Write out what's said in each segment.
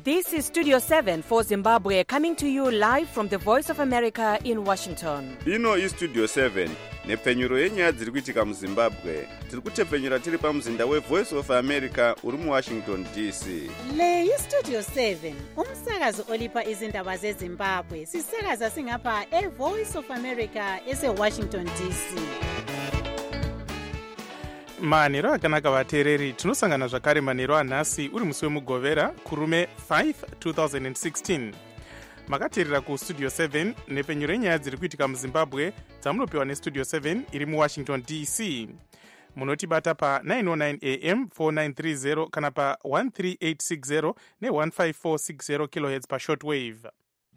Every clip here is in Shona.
This is Studio 7 for Zimbabwe, coming to you live from the Voice of America in Washington. Ino iStudio 7 nepfenyuro yenyaya dziri kuitika muZimbabwe. Tiri kutepfenyura tiri pamuzinda weVoice of America uri muWashington DC. Le iStudio 7 umsakazo olipa izindaba zeZimbabwe. Sisakaza singapha eVoice of America eseWashington DC. manhero akanaka vateereri, tinosangana zvakare manhero anhasi uri musi wemugovera kurume 5 2016. makateerera kustudio 7 nepfenyuro yenyaya dziri kuitika muzimbabwe dzamunopiwa nestudio 7 iri muwashington dc. munotibata pa909 am 4930 kana pa13860 ne15460 kilohertz pashortwave.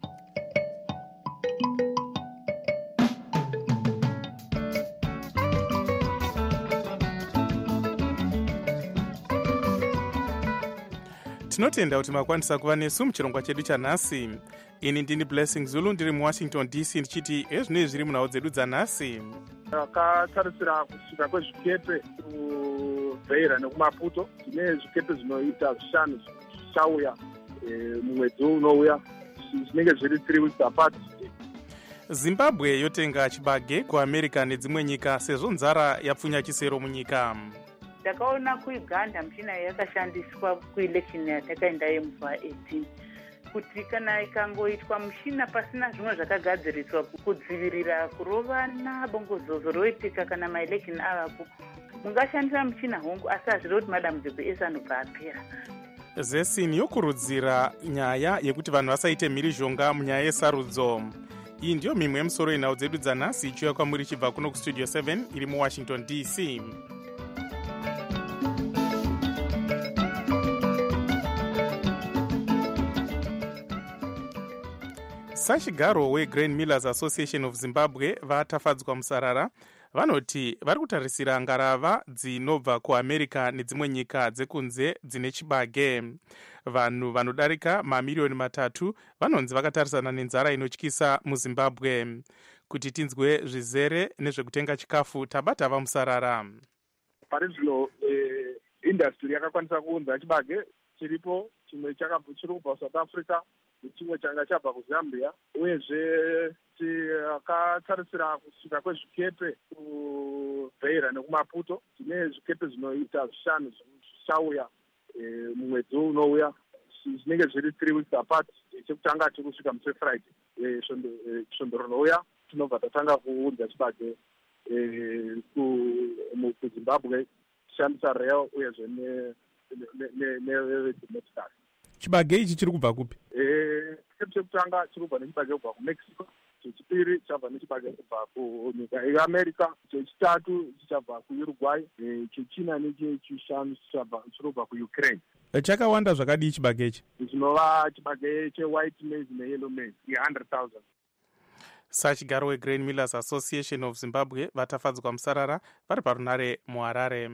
tinotenda kuti makwanisa kuva nesu muchirongwa chedu chanhasi. ini ndini Blessing Zulu ndiri muwashington dc ndichiti ezvinoi zviri munhau dzedu dzanhasi. Takatarisira kusvika kwezvikepe kuBeira nekuMaputo. Tine zvikepe zvinoita 5 zvichauya mumwedzi unouya, zvinenge zviri 3 weeks apart. zimbabwe yotenga chibage kuamerica nedzimwe nyika sezvo nzara yapfunya chisero munyika. Takaona kuUganda mishina yakashandiswa kuelection yatakaenda yemuva18 kuti kana ikangoitwa mushina pasina zvimwe zvakagadziriswa kudzivirira kurovana bongozozo roitika kana maelection avapo, mungashandisa mushina hongu asi hazviri kuti madambudziko ese anobva apera. zesini yokurudzira nyaya yekuti vanhu vasaite mhirizhonga munyaya yesarudzo. iyi ndiyo mimwe yemusoro yenhau dzedu dzanhasi ichiuya kwamuri chibva kuno kustudio 7 iri muwashington dc. sachigaro weGrain Millers Association of Zimbabwe vatafadzwa musarara. vanoti vari kutarisira ngarava dzinobva kuamerica nedzimwe nyika dzekunze dzine chibage. vanhu vanodarika mamiriyoni 3 vanonzi vakatarisana nenzara inotyisa muzimbabwe. kuti tinzwe zvizere nezvekutenga chikafu tabata vamusarara. Pari zvino industry yakakwanisa kuunza chibage chiripo, chimwe chiri kubva South Africa, chimwe changa chabva kuZambia, uyezve takatarisira kusvika kwezvikepe kuBeira nekuMaputo. Tine zvikepe zvinoita 5 zvichauya mumwedzi unouya, zvinenge zviri 3 weeks apart. chekutanga tiri kusvika musi Friday svondo rinouya tinobva tatanga kuunza chibage kuZimbabwe tichishandisa rail uyezve nemotikari. chibage ichi chiri kubva kupi? chekutanga chiri kubva nechibage kubva kuMexico, chechipiri chabva nechibage kubva kunyika yeAmerica, chechitatu chichabva kuUruguay, chechina nechechishanu chiri kubva kuUkraine. chakawanda zvakadii chibage ichi? Zvinova chibage chewhite maize neyellow maize ye100,000. sachigaro weGrain Millers Association of Zimbabwe vatafadzwa musarara vari parunare muHarare.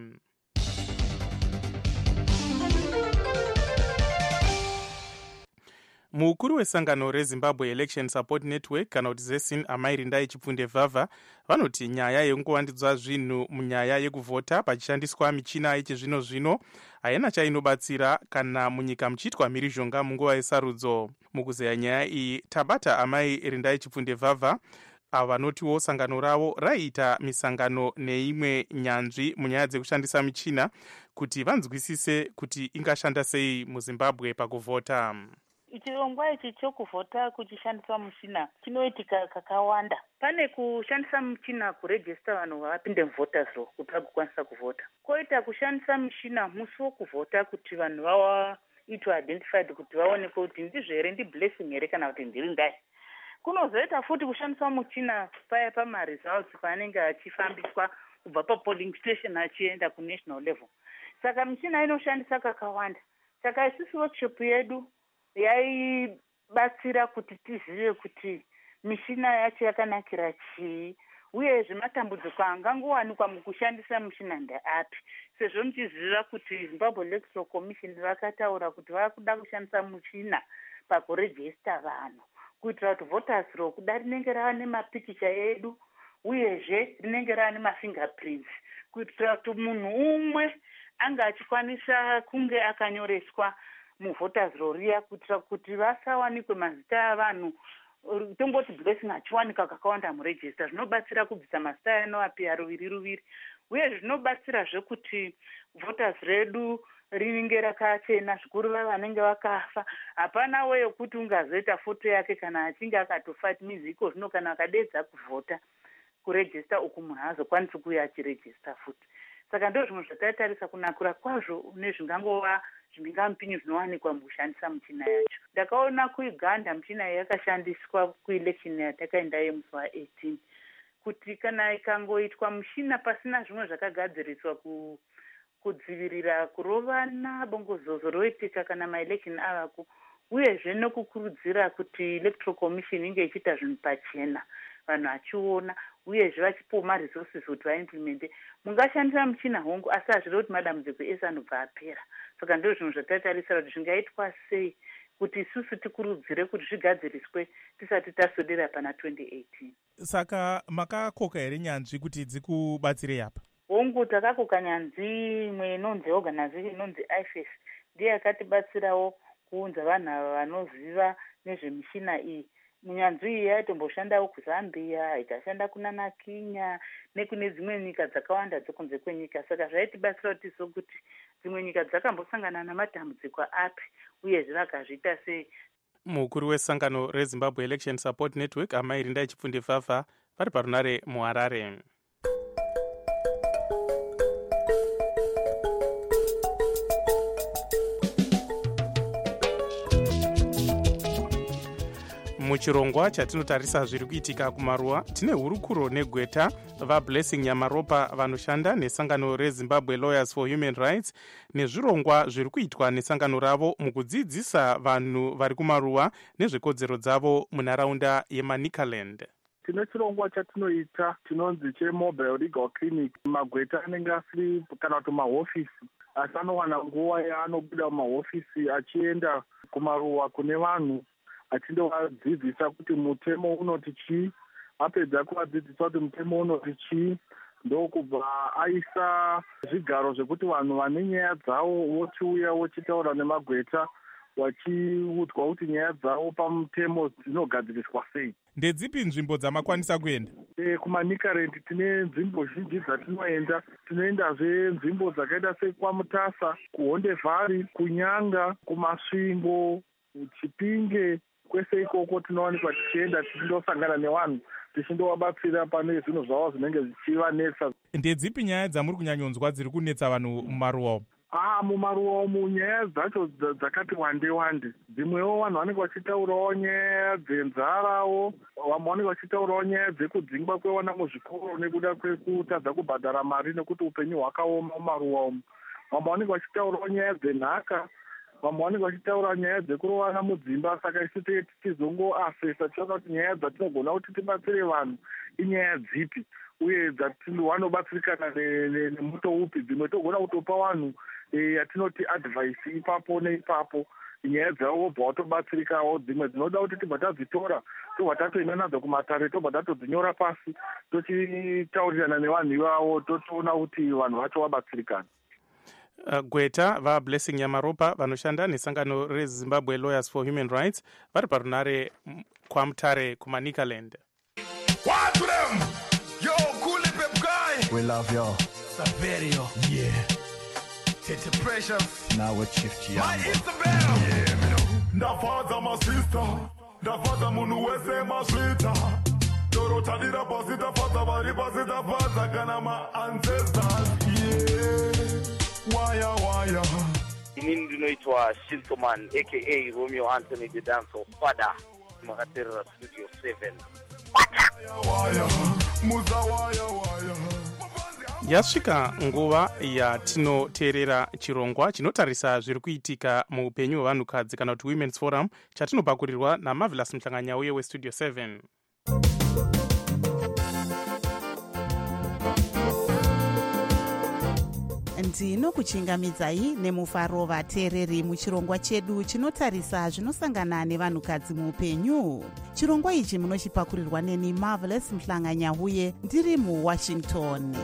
mukuru wesangano reZimbabwe Election Support Network kana kuti ZESIN Amairi Ndai Chipfunde Vhavha vanoti nyaya yekungowandidzwa zvinhu munyaya yekuvhota pachishandiswa michina yechizvino zvino haina chainobatsira kana munyika muchiitwa mhirizhonga munguva yesarudzo. mukuzeya nyaya iyi tabata Amairi Ndai Chipfunde Vhavha avo vanotiwo sangano ravo raiita misangano neimwe nyanzvi munyaya dzekushandisa michina kuti vanzwisise kuti ingashanda sei muZimbabwe pakuvhota. chirongwa ichi chokuvhota kuchishandiswa muchina chinoitika kakawanda. pane kushandisa muchina kurejista vanhu vavapinde muvhota zro kuti vagokwanisa kuvhota, koita kushandisa muchina musi wokuvhota kuti vanhu vaitwe identified kuti vaonekwe kuti ndizvo here ndiBlessing here kana kuti ndiri Ndai. kunozoita futi kushandisa muchina paya pamaresults paanenge achifambiswa kubva papolling station achienda kunational level. saka michina inoshandisa kakawanda. saka isusu workshop yedu yaibatsira kuti tizive kuti mishina yacho yakanakira chii uyezve matambudziko angangowanikwa mukushandisa mishina ndeapi, sezvo muchiziva kuti Zimbabwe Electoral Commission vakataura kuti vakuda kushandisa muchina pakurejista vanhu kuitira kuti voters roll kuda rinenge rava nemapikicha edu uyezve rinenge rava nemafingerprints kuitira kuti munhu umwe anga achikwanisa kunge akanyoreswa muvhoters roriya kuitira kuti vasawanikwe mazita avanhu tomboti blessing achiwanika kakawanda muregista. Zvinobatsira kubvisa mazita anoapia ruviri uye zvinobatsirazve kuti vhoters redu rinenge rakachena zvikuru vanenge vakafa. Hapana weyo kuti ungazoita foto yake kana achinge akatofa. Mizi iko zvino kana akadedza kuvhota kuregista uku munhu haazokwanisi kuuya achiregista futi. Saka ndo zvimwe zvatatarisa kunakura kwazvo nezvingangova zvimhingamupinyu zvinowanikwa mukushandisa michina yacho. Ndakaona kuuganda michina yakashandiswa kuelection yatakaenda yemusi wa18 kuti kana ikangoitwa muchina pasina zvimwe zvakagadziriswa kudzivirira kurovana bongozozo roitika kana maelection avako, uyezve nokukurudzira kuti electoral commission inge ichiita zvinhu pachena vanhu vachiona, uyezve vachipiwa maresources kuti vaimplemente. Mungashandisa muchina hongu asi hazviri kuti madambudziko ese anobva apera. Saka ndo zvinhu zvatatarisira kuti zvingaitwa sei kuti isusu tikurudzire kuti zvigadziriswe tisati tasodera pana 2018. Saka makakoka here nyanzvi kuti dzikubatsirei apa? Hongu takakoka nyanzvi imwe inonzi organization inonzi IFES ndiye yakatibatsirawo kuunza vanhu ava vanoziva nezvemishina iyi. Munyanzvi iyi yaitomboshanda kuZambia, ikashanda kuna Kenya nekune dzimwe nyika dzakawanda dzokunze kwenyika. Saka zvaitibatsira kuti sokuti dzimwe nyika dzakambosangana namatambudziko api uyezve vakazviita sei. Mukuru wesangano reZimbabwe Election Support Network Amairi Ndai Chipfunde Vhavha vari parunare muHarare. Muchirongwa chatinotarisa zviri kuitika kumaruwa tine hurukuro negweta vaBlessing Nyamaropa vanoshanda nesangano reZimbabwe Lawyers for Human Rights nezvirongwa zviri kuitwa nesangano ravo mukudzidzisa vanhu vari kumaruwa nezvekodzero dzavo munharaunda yeManicaland. Tine chirongwa chatinoita chinonzi chemobile legal clinic. Magweta anenge asiri kana kuti mahofisi asi anowana nguva yaanobuda mumahofisi achienda kumaruwa kune vanhu achindovadzidzisa kuti mutemo unoti chii. Apedza kuvadzidzisa kuti mutemo unoti chii, ndokubva aisa zvigaro zvekuti vanhu vane nyaya dzavo vochiuya vochitaura nemagweta vachiudzwa kuti nyaya dzavo pamutemo dzinogadziriswa sei. Ndedzipi nzvimbo dzamakwanisa kuenda? KuManicaland tine nzvimbo zhinji dzatinoenda. Tinoendazve nzvimbo dzakaita sekwaMutasa, kuHondevhari, kuNyanga, kuMasvingo, kuChipinge. Kwese ikoko tinowanikwa tichienda tichindosangana nevanhu tichindovabatsira pane zvinhu zvavo zvinenge zvichivanetsa. Ndedzipi nyaya dzamuri kunyanyonzwa dziri kunetsa vanhu mumaruwa umu? Mumaruwa umu nyaya dzacho dzakati wande. Dzimwewo vanhu vanenge vachitaurawo nyaya dzenzarawo, vamwe vanenge vachitaurawo nyaya dzekudzingwa kwevana muzvikoro nekuda kwekutadza kubhadhara mari nekuti upenyu hwakaoma mumaruwa umu. Vamwe vanenge vachitaurawo nyaya dzenhaka, vamwe vanenge vachitaura nyaya dzekurovana mudzimba. Saka isu tichizongoasesa tichiona kuti nyaya dzatinogona kuti tibatsire vanhu inyaya dzipi uye vanobatsirikana nemuto upi. Dzimwe togona kutopa vanhu yatinoti advice ipapo neipapo, nyaya dzavo vobva vatobatsirikawo. Dzimwe dzinoda kuti tibva tadzitora tobva tatoenda nadzo kumatare, tobva tatodzinyora pasi, tochitaurirana nevanhu ivavo, totoona kuti vanhu vacho vabatsirikana. Gweta vaBlessing Nyamaropa vanoshanda nesangano reZimbabwe Lawyers for Human Rights vari parunare kwaMutare kuManicaland. What to them? Yo, cool pep guy. We love you. Saverio. Yeah. Tete Precious. Now with Chief Chiambo. My Isabel. Yeah, me know. Ndafaza my sister. Ndafaza munu wese maswita. Dorota dira pasita faza bari pasita faza kana my ancestors. Yeah. Waya. Inini ndinoitwa Shintoman aka Romeo Anthony the Dancer Father Makaterera Studio 7. Waya. Muza waya. Yasvika nguva yatinoteerera chirongwa chinotarisa zviri kuitika muupenyu hwevanhukadzi kana kuti Women's Forum chatinopakurirwa naMarvelous Mhlanganyauye weStudio 7. ndinokuchingamidzai nemufaro vateereri muchirongwa chedu chinotarisa zvinosangana nevanhukadzi muupenyu. Chirongwa ichi munochipakurirwa neni Marvelous Mhlanganyauye ndiri muWashington.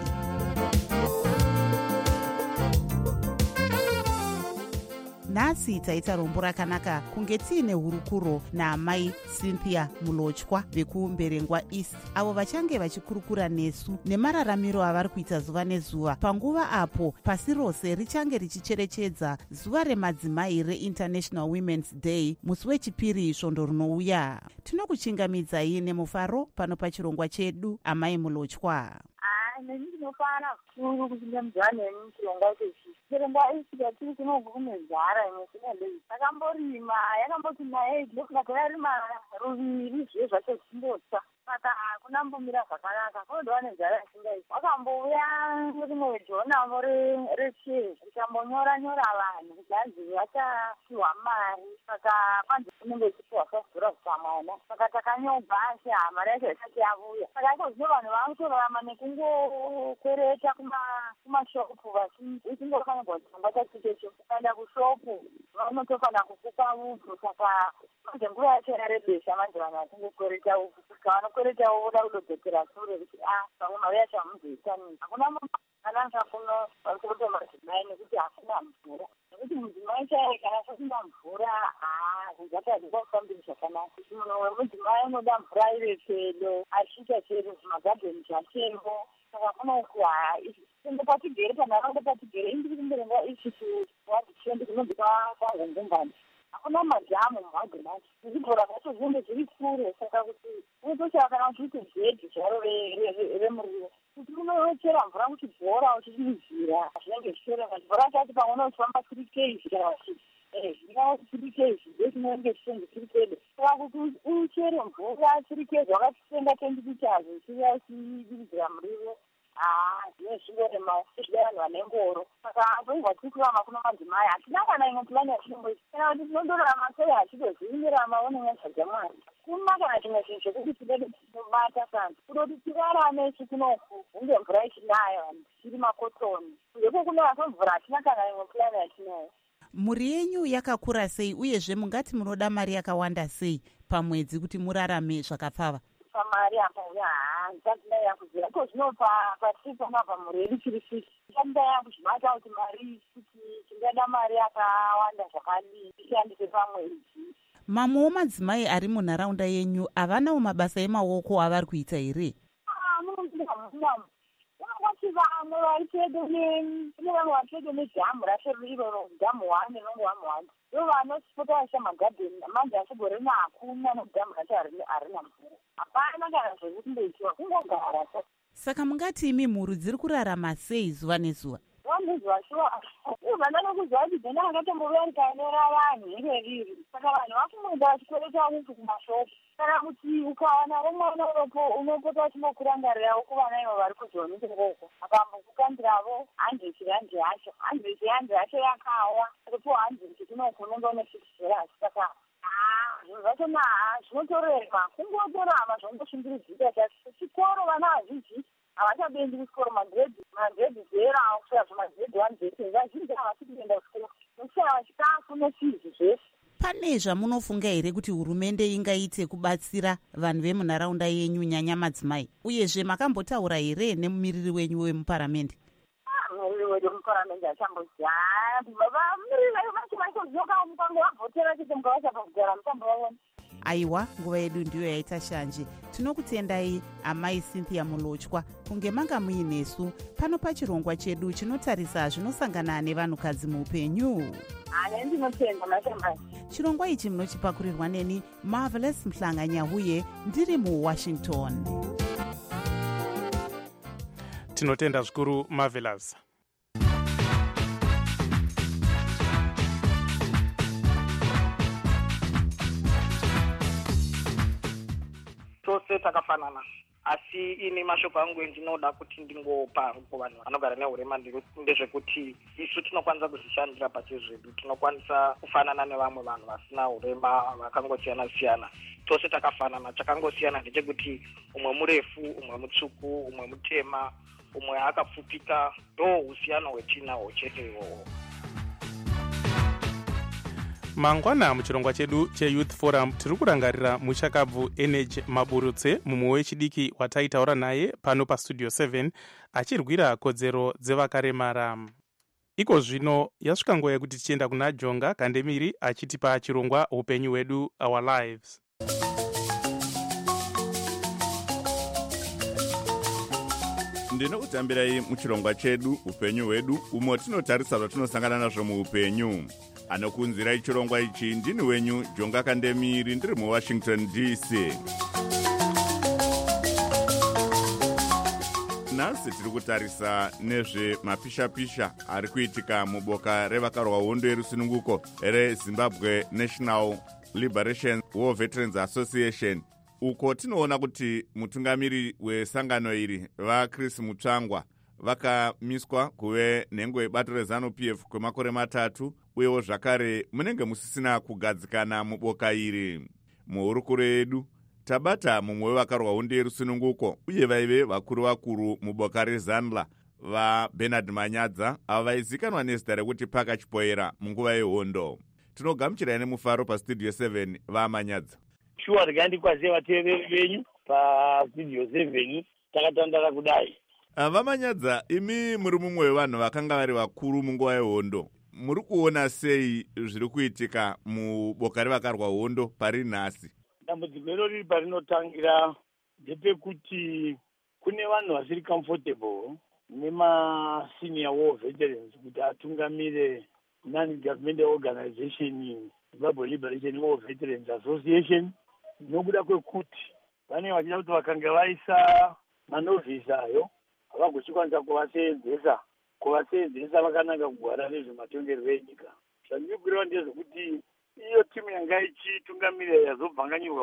nhasi taita rombo rakanaka kunge tiine hurukuro naamai Cynthia Mulochwa vekuumberengwa East, avo vachange vachikurukura nesu nemararamiro avari kuita zuva nezuva panguva apo pasi rose richange richicherechedza zuva remadzimai reInternational Women's Day musi wechipiri svondo rinouya. Tinokuchingamidzai nemufaro pano pachirongwa chedu, amai Mulochwa. Neni ndinofara kuru kuchingamidza neni chirongwa chechi. Chirongwa ichi chatiri kunogukumedzara imwe sinalei. Takamborima yakamboti naye ndokugara rima ruviri zviye zvacho zvimbotsa. Saka hakuna mbomira zvakanaka. Kunodova nenzara yasingaiti. Wakambouya rimwe wedhonamo rechezi rikambonyora vanhu kuti hanzi vachapiwa mari. Saka kwanzi kunenge kuchipiwa $5 pamwana. Saka takanyobva asi mari yacho isati yavuya. Saka iko zvino vanhu vakutorarama nekungokwereta kumashopu vachingofanirwa chirongwa chachitecho. Ukaenda kushopu vanotofanira kukupa upfu. Saka manje nguva yacho yarebesa manje vanhu vachingokwereta upfu. Vanokwereta voda kudodzokera sure kuti pamwe mari yacho hamuzoitani. Hakuna munhu akanaka kuno pamusoro madzimai nekuti hakuna mvura. Nekuti mudzimai chaiye kana asina mvura zvingatadzikwa kufambiri zvakanaka. Munhu wemudzimai unoda mvura iri pedo achiita chero zvimagadheni zvatemo. Saka kunoku ende patigere panharaunda patigere indiri kumberengwa ichi kuwadhichendi kunobva kwaHungumbani. Hakuna madhamu muhagemachi. Zvibhora zvacho zvinenge zviri kure. Saka kuti unotochava kana uchiite zvedhi zvaro remuriwo. Kuti unochera mvura kuchibhora uchichiridzira zvinenge zvichitorema. Chibhora chacho pamwe unofamba 3 kg kana zvingava 3 kg ndochinenge chichenzi chiri pedo. Saka kuti uchere mvura 3 kg wakatitenga 20 liters uchiuya uchidiridzira muriwo zvine zvingorema uchida vanhu vane ngoro. Saka toibva tiri kurama kuno madzimai hatina kana imwe pulani yachinoita. Kana kuti tinondorama sei hachitozviindirama onenyatsva dzamwari. Kuna kana chimwe chinhu chekuti tidede tinobata kana kutoti tirarame ichi kunoku hunge mvura ichinaya vanhu tichiri makotoni. Kunzeko kunaya kwemvura hatina kana imwe pulani yachinayo. Mhuri yenyu yakakura sei uyezve mungati munoda mari yakawanda sei pamwedzi kuti murarame zvakapfava? Pamari apa nzandina yakuzira ko zvino patiri pona pamhuri yedu chiri fisi. Nzandina yakuzvibata kuti mari kuti tingada mari yakawanda zvakadii tishandise pamwedzi. Mamwe womadzimai ari munharaunda yenyu havanawo mabasa emaoko avari kuita here? Vamwe vaitedo kune vamwe vaitedo nedhamu racho iroro dhamu 1 nenongo 1 ndo vanosipota vaisa magadheni manje achigorena hakuna nedhamu racho harina mvura. Hapana kana zvekutindoitiwa kungogara. Saka mungati imi mhuri dziri kurarama sei zuva nezuva? Zuva shuwa ivana nokuziva kuti dzena akatomboveya rikaenera vanhu ireriri. Saka vanhu vakumunda vachikwereta upfu kumashopu. Kana kuti ukawana remwana uropo unopota uchinokurangarirawo kuvana ivo vari kuzonike ngoko. Akambokukambiravo 100 yacho 100 yacho yakawa ripo 100 kunoku unenge une $6. Saka zvinhu zvacho zvinotorema kungotorama zvongoshingiridzika chacho. Chikoro vana vazhinji havachabendi kuchikoro. Magrade 0 kusvika zvemagrade 1 zvese vazhinji havachiri kuenda kuchikoro. Nokushaya chikafu nefizi zvese. Pane zvamunofunga here kuti hurumende ingaite kubatsira vanhu vemunharaunda yenyu nyanya madzimai? Uyezve makambotaura here nemumiriri wenyu wemuparamende? Mumiriri wedu wemuparamende achamboziva. Mumiriri vacho mukango vabvotera chete mukavachapa kugara mutambo vavona. Aiwa, nguva yedu ndiyo yaita shanje. Tinokutendai amai Cynthia Mulochwa kunge manga muinesu pano pachirongwa chedu chinotarisa zvinosangana nevanhukadzi muupenyu. Ndinotenda mashambani. Chirongwa ichi munochipakurirwa neni Marvelous Mhlanga-Nyahuye ndiri muWashington. Tinotenda zvikuru Marvelous. Tose takafanana. Asi ini mashoko angu ndinoda kuti ndingopa kuvanhu vanogara nehurema ndezvekuti isu tinokwanisa kuzvishandira pachezvedu. Tinokwanisa kufanana nevamwe vanhu vasina hurema vakangosiyana-siyana. Tose takafanana. Chakangosiyana ndechekuti umwe murefu, umwe mutsvuku, umwe mutema, umwe akapfupika. Ndo usiyano hwetinahwo chete iwowo. Mangwana muchirongwa chedu cheYouth Forum tiri kurangarira muchakabvu Energy Maburutse, mumwe wechidiki wataitaura naye pano pastudio 7 achirwira kodzero dzevakaremara. iko zvino yasvika nguva yekuti tichienda kuna Jonga Kandemiri achitipa chirongwa upenyu hwedu, our lives. Ndinokutambirai muchirongwa chedu upenyu hwedu, umo tinotarisa zvatinosangana nazvo muupenyu. Anokunzirai chirongwa ichi ndini wenyu Jonga Kandemiri, ndiri muWashington DC. Nhasi tiri kutarisa nezvemapisha-pisha ari kuitika muboka revakarwa hondo yerusununguko reZimbabwe National Liberation War Veterans Association, uko tinoona kuti mutungamiri wesangano iri vaChris Mutsvangwa vakamiswa kuve nhengo yebato reZANU-PF kwemakore 3, uyewo zvakare munenge musisina kugadzikana muboka iri. Muhurukuro yedu tabata mumwe wevakarwa hondo yerusununguko uye vaive vakuru muboka reZanla, vaBernard Manyadza, ava vaizikanwa nezita rekuti Paka Chipoera munguva yehondo. Tinogamuchirai nemufaro pastudio 7 vaManyadza. Shuwa ndikandikwaziva vateereri venyu pastudio 7 takatandara kudai. VaManyadza, imi muri mumwe wevanhu vakanga vari vakuru munguva yehondo. Muri kuona sei zviri kuitika muboka revakarwa hondo pari nhasi? Dambudziko iro riri parinotangira ndepekuti kune vanhu vasiri comfortable nemasenior war veterans kuti atungamire non-government organization Zimbabwe Liberation War Veterans Association, nokuda kwekuti vanenge vachida kuti vakanga vaisa manovhisi ayo havagochikwanisa kuvaseenzesa vakanaka kugwara nezvematongerwo enyika. Zvandiri kureva ndezvekuti iyo timu yanga ichitungamira yazobvanganyurwa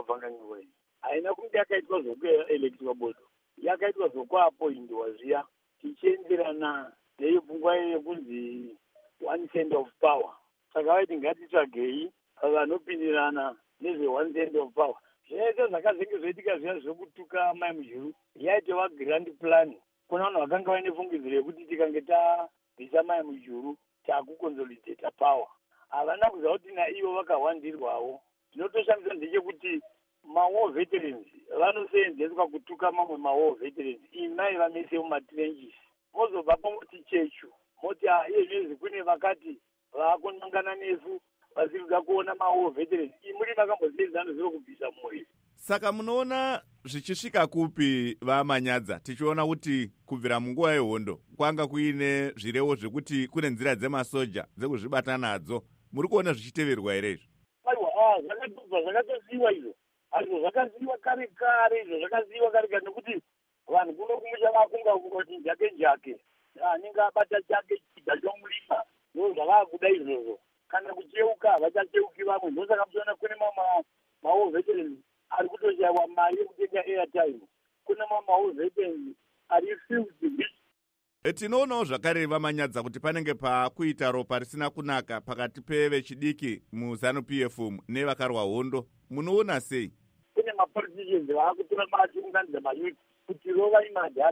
haina kunge yakaitwa zvokuelektiwa bodo, yakaitwa zvokuapoindiwa zviya, tichienderana neiyo pfungwa yekunzi one cent of power. Saka vaiti ngatitsvagei vanopindirana nezve one cent of power. Zvese zvakazenge zvoitika zviya zvokutuka Mai Mujuru yaitova grand plan. Kuna vanhu vakanga vaine fungidziro yekuti tikange tabvisa Mai Mujuru takukonsolidata power. Havana kuziva kuti naivo vakawandirwawo. Tinotoshamisa ndechekuti ma-war veterans vanoseenzeswa kutuka mamwe ma-war veterans. Imai vamese mumatrenches. Mozobvapo moti chechu. Moti izvezvi kune vakati vakunangana nesu vasiri kuda kuona ma-war veterans. Imuri makambosenzana zviro kubvisa mwoyo. Saka munoona zvichisvika kupi vaManyadza, tichiona kuti kubvira munguva yehondo kwanga kuine zvirevo zvekuti kune nzira dzemasoja dzekuzvibata nadzo. Muri kuona zvichiteverwa here izvo? Aiwa, zvakatosiyiwa izvo. Azvo zvakaziyiwa kare izvo zvakaziyiwa kare nekuti vanhu kuno kumusha vakunga kuti jake anenge abata chake chida chomulima ndo zvavakuda izvozvo. Kana kucheuka havachacheuki vamwe. Ndosaka muchiona kune ma-war veterans ari kutoshayiwa mari yekutenga airtime. Kune ma-war veterans ari refused. Tinoonawo zvakare vaManyadza kuti panenge pakuita ropa risina kunaka pakati pevechidiki muZANU-PF nevakarwa hondo. Munoona sei? Kune mapoliticians vaakutora machiunganidza mayuti kuti rovai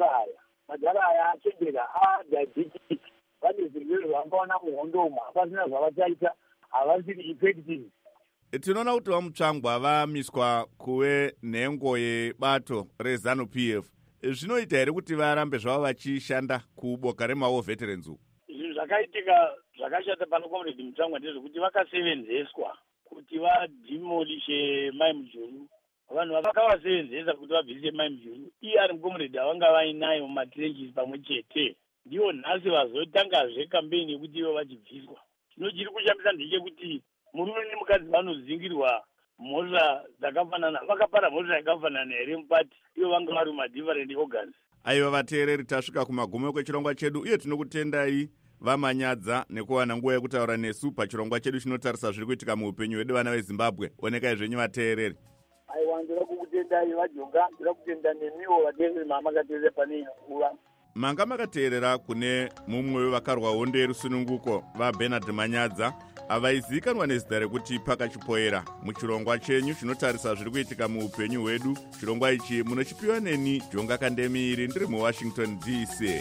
madhara aya achendera diabetic, vane zvirwere zvavangaona muhondo umu, hapasina zvavachaita, havasiri effective. Tinoona kuti vaMutsvangwa vamiswa kuve nhengo yebato reZANU-PF. Zvinoita here kuti varambe zvavo vachishanda kuboka rema-war veterans? Zvinhu zvakaitika zvakashata pano Comrade Mutsvangwa ndezvekuti vakasevenzeswa kuti vadimolishe Mai Mujuru. Vanhu vakavasevenzesa kuti vabvise Mai Mujuru. Iye ari mucomrade avanga vainayo mumatrenches pamwe chete. Ndivo nhasi vazotangazve kampeni yekuti ivo vachibviswa. Chinochiri kushambisa ndechekuti murume nemukadzi vanozingirwa mhosva dzakafanana, vakapara mhosva yakafanana here mupati, ivo vanga vari madifferent organs. Aiva vateereri, tasvika kumagumo kwechirongwa chedu uye tinokutendai vaManyadza nekuwana nguva yekutaura nesu pachirongwa chedu chinotarisa zviri kuitika muupenyu hwedu vana veZimbabwe. Onekai zvenyu vateereri. Aiwa, ndira kukutendai vaJonga, ndira kutenda nemiwo vateereri mamakateerera pane nguva. Manga makateerera kune mumwe wevakarwa hondo yerusununguko vaBernard Manyadza avaizikanwa nezita rekuti Paka Chipoera muchirongwa chenyu chinotarisa zviri kuitika muupenyu hwedu. Chirongwa ichi munochipiwa neni Jonga Kandemiri, ndiri muWashington DC.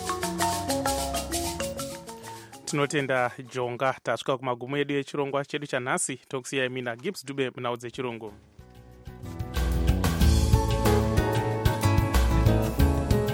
Tinotenda Jonga. Tasvika kumagumo edu echirongwa chedu chanhasi. Tokusiyai mina Gibbs Dube munhau dzechirungu.